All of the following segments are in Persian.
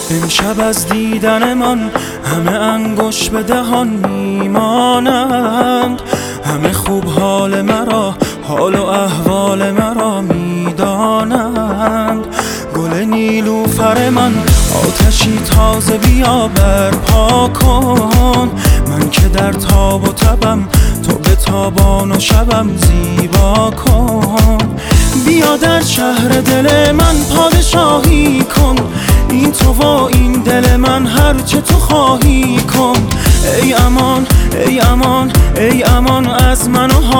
امشب از دیدن من همه انگشت به دهان میمانند، همه خوب حال مرا، حال و احوال مرا میدانند. گل نیلوفر من آتشی تازه بیا برپا کن، من که در تاب و تبم تو به تابان و شبم زیبا کن. بیا در شهر دل من پادشاهی کن، این تو و این دل من هرچه تو خواهی کن. ای امان ای امان ای امان از من و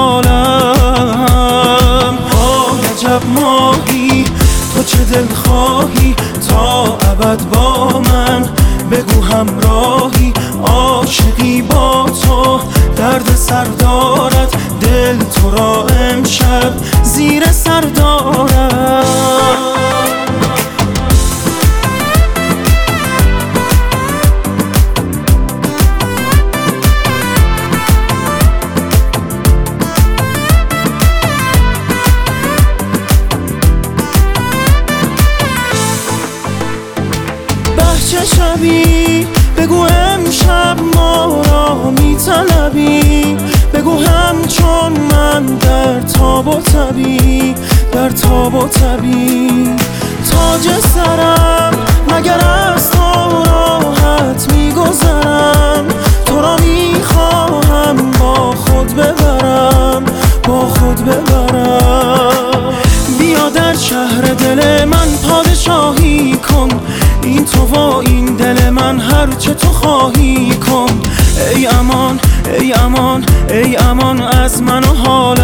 حالم. عجب ماهی تو چه دل خواهی تا ابد با من، بگو همراهی عاشقی با تو، درد سر دارد دل تو را امشب زیر سر دارد. چه شبی بگو امشب ما را میطلبی، بگو همچون من در تاب و تبی، در تاب و تبی. تاج سرم مگر از تو راحت میگذرم، تو را میخواهم با خود ببرم، با خود ببرم. بیا در شهر دل من پادشاهی کن، این تو و این دل من هرچه تو خواهی کن. ای امان ای امان ای امان از من و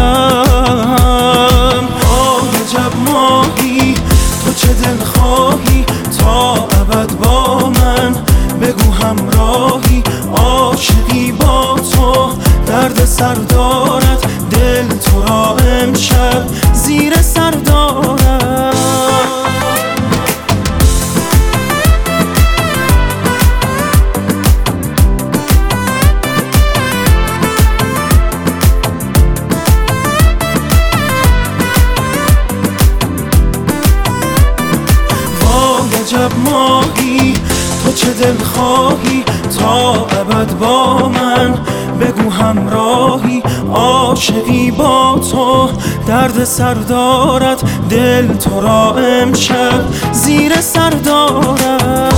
حالم. عجب ماهی تو چه دل خواهی تا ابد با من، بگو همراهی عاشقی با تو، درد سر دارد دل تو را امشب زیر سر دارد. عجب ماهی تو چه دل خواهی تا ابد با من، بگو همراهی عاشقی با تو، درد سر دارد دل تو را امشب زیر سر دارد.